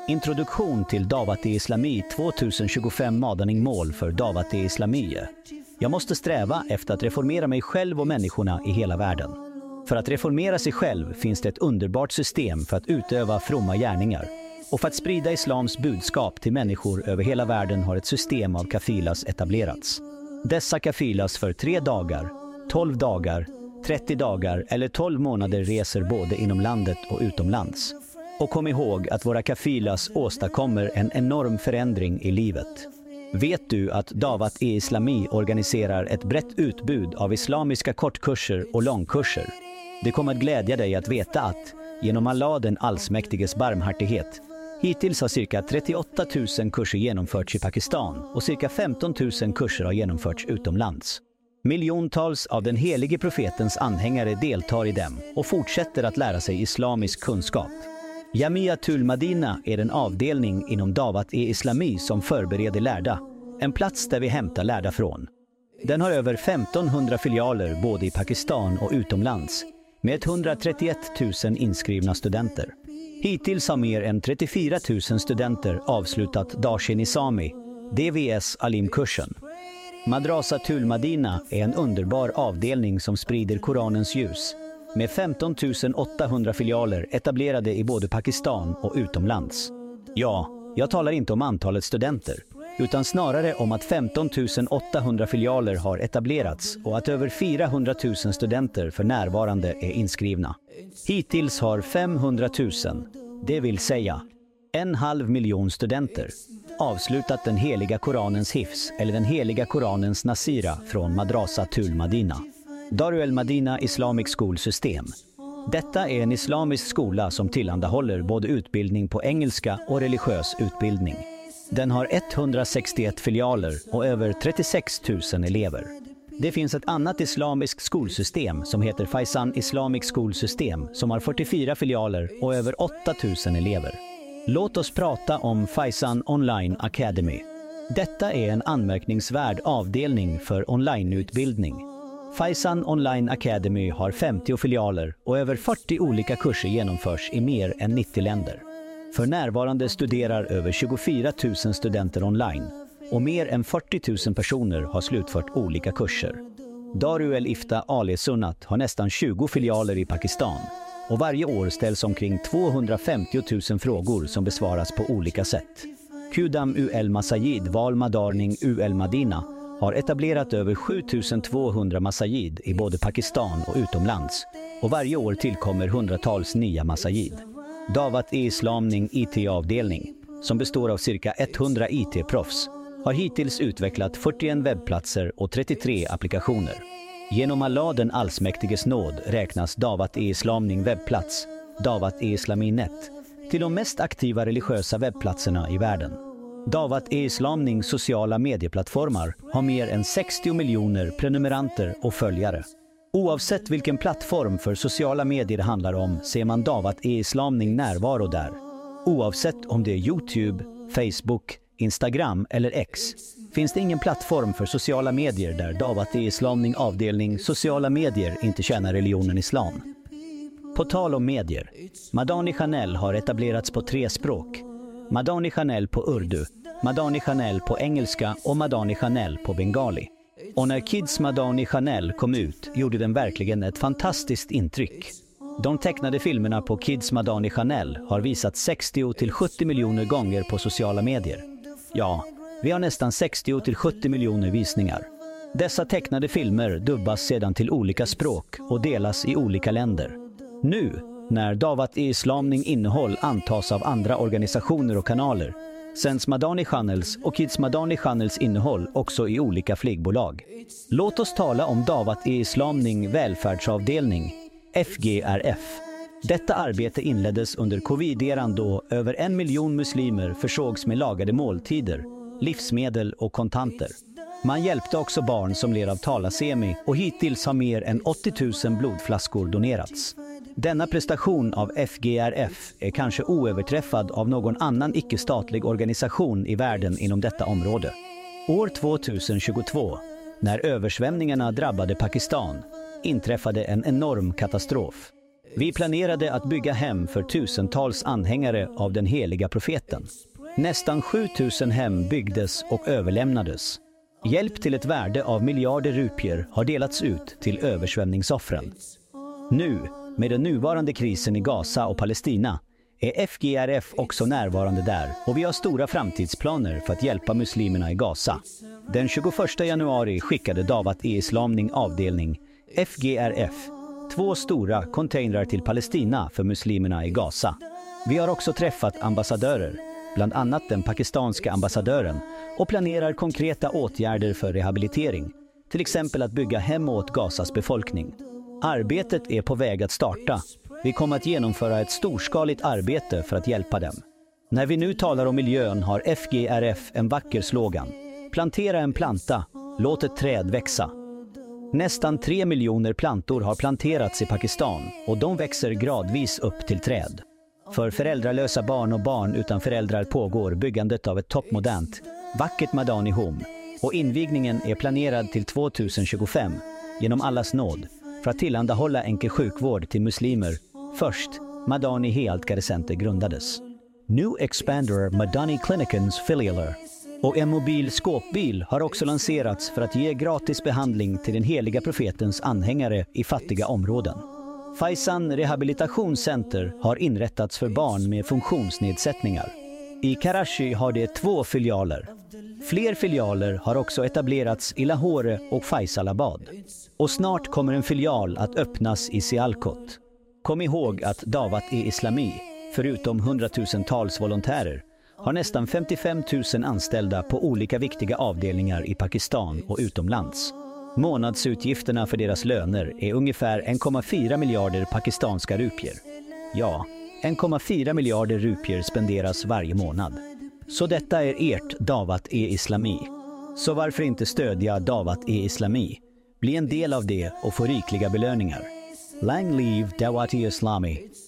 Introduktion till Davat-e-Islami 2025 Madaning-mål för Davat-e-Islami. Jag måste sträva efter att reformera mig själv och människorna i hela världen. För att reformera sig själv finns det ett underbart system för att utöva fromma gärningar. Och för att sprida islams budskap till människor över hela världen har ett system av kafilas etablerats. Dessa kafilas för 3 dagar, 12 dagar, 30 dagar eller 12 månader reser både inom landet och utomlands. Och kom ihåg att våra kafilas åstadkommer en enorm förändring i livet. Vet du att Davat-e-Islami organiserar ett brett utbud av islamiska kortkurser och långkurser? Det kommer att glädja dig att veta att, genom Allah den allsmäktiges barmhärtighet, hittills har cirka 38 000 kurser genomförts i Pakistan och cirka 15 000 kurser har genomförts utomlands. Miljontals av den helige profetens anhängare deltar i dem och fortsätter att lära sig islamisk kunskap. Jamiatul Madina är en avdelning inom Davat-e-Islami som förbereder lärda, en plats där vi hämtar lärda från. Den har över 1500 filialer både i Pakistan och utomlands, med 131 000 inskrivna studenter. Hittills har mer än 34 000 studenter avslutat Darshe-Nizami, DVS Alim-kursen. Madrasatul Madina är en underbar avdelning som sprider Koranens ljus, med 15 800 filialer etablerade i både Pakistan och utomlands. Ja, jag talar inte om antalet studenter, utan snarare om att 15 800 filialer har etablerats och att över 400 000 studenter för närvarande är inskrivna. Hittills har 500 000, det vill säga 1,5 miljon studenter, avslutat den heliga Koranens hifs eller den heliga Koranens nasira från Madrasatul Madina. Darul Madina Islamic Skolsystem. Detta är en islamisk skola som tillhandahåller både utbildning på engelska och religiös utbildning. Den har 161 filialer och över 36 000 elever. Det finns ett annat islamiskt skolsystem som heter Faisan Islamic Skolsystem som har 44 filialer och över 8 000 elever. Låt oss prata om Faisan Online Academy. Detta är en anmärkningsvärd avdelning för onlineutbildning. Faisan Online Academy har 50 filialer och över 40 olika kurser genomförs i mer än 90 länder. För närvarande studerar över 24 000 studenter online och mer än 40 000 personer har slutfört olika kurser. Darul Ifta Ali Sunnat har nästan 20 filialer i Pakistan och varje år ställs omkring 250 000 frågor som besvaras på olika sätt. Qudam UL Masajid Val Madarning UL Madina har etablerat över 7200 masajid i både Pakistan och utomlands och varje år tillkommer hundratals nya masajid. Davat-e-Islamning IT-avdelning, som består av cirka 100 IT-proffs, har hittills utvecklat 41 webbplatser och 33 applikationer. Genom Allah den allsmäktiges nåd räknas Davat-e-Islamning webbplats, Davat-e-Islami-net, till de mest aktiva religiösa webbplatserna i världen. Davat-e-Islamning sociala medieplattformar har mer än 60 miljoner prenumeranter och följare. Oavsett vilken plattform för sociala medier det handlar om ser man Davat-e-Islamning närvaro där. Oavsett om det är YouTube, Facebook, Instagram eller X finns det ingen plattform för sociala medier där Davat-e-Islamning avdelning sociala medier inte tjänar religionen islam. På tal om medier, Madani Channel har etablerats på 3 språk. Madani Channel på urdu, Madani Channel på engelska och Madani Channel på bengali. Och när Kids Madani Channel kom ut gjorde den verkligen ett fantastiskt intryck. De tecknade filmerna på Kids Madani Channel har visat 60-70 miljoner gånger på sociala medier. Ja, vi har nästan 60-70 miljoner visningar. Dessa tecknade filmer dubbas sedan till olika språk och delas i olika länder. Nu, när Davat-e-Islamning innehåll antas av andra organisationer och kanaler, sänds Madani Channels och Kids Madani Channels innehåll också i olika flygbolag. Låt oss tala om Davat-e-Islamning välfärdsavdelning, FGRF. Detta arbete inleddes under covid-eran då över 1 miljon muslimer försågs med lagade måltider, livsmedel och kontanter. Man hjälpte också barn som led av thalasemi och hittills har mer än 80 000 blodflaskor donerats. Denna prestation av FGRF är kanske oöverträffad av någon annan icke-statlig organisation i världen inom detta område. År 2022, när översvämningarna drabbade Pakistan, inträffade en enorm katastrof. Vi planerade att bygga hem för tusentals anhängare av den heliga profeten. Nästan 7000 hem byggdes och överlämnades. Hjälp till ett värde av miljarder rupier har delats ut till översvämningsoffren. Nu, med den nuvarande krisen i Gaza och Palestina, är FGRF också närvarande där och vi har stora framtidsplaner för att hjälpa muslimerna i Gaza. Den 21 januari skickade Davat-e-Islamning avdelning FGRF 2 stora containrar till Palestina för muslimerna i Gaza. Vi har också träffat ambassadörer, bland annat den pakistanska ambassadören, och planerar konkreta åtgärder för rehabilitering, till exempel att bygga hem åt Gazas befolkning. Arbetet är på väg att starta. Vi kommer att genomföra ett storskaligt arbete för att hjälpa dem. När vi nu talar om miljön har FGRF en vacker slogan. Plantera en planta, låt ett träd växa. Nästan 3 miljoner plantor har planterats i Pakistan och de växer gradvis upp till träd. För föräldralösa barn och barn utan föräldrar pågår byggandet av ett toppmodernt, vackert Madani Home och invigningen är planerad till 2025 genom allas nåd för att tillhandahålla enkel sjukvård till muslimer. Först, Madani Health Care Center grundades. Nu expanderar Madani Clinicens filialer och en mobil skåpbil har också lanserats för att ge gratis behandling till den heliga profetens anhängare i fattiga områden. Faisan Rehabilitationscenter har inrättats för barn med funktionsnedsättningar. I Karachi har det 2 filialer. Fler filialer har också etablerats i Lahore och Faisalabad. Och snart kommer en filial att öppnas i Sialkot. Kom ihåg att Davat-e-Islami, förutom 100-tusentals volontärer, har nästan 55 000 anställda på olika viktiga avdelningar i Pakistan och utomlands. Månadsutgifterna för deras löner är ungefär 1,4 miljarder pakistanska rupier. Ja, 1,4 miljarder rupier spenderas varje månad. Så detta är ert Davat-e-Islami. Så varför inte stödja Davat-e-Islami? Bli en del av det och få rikliga belöningar. Long live Davat-e-Islami.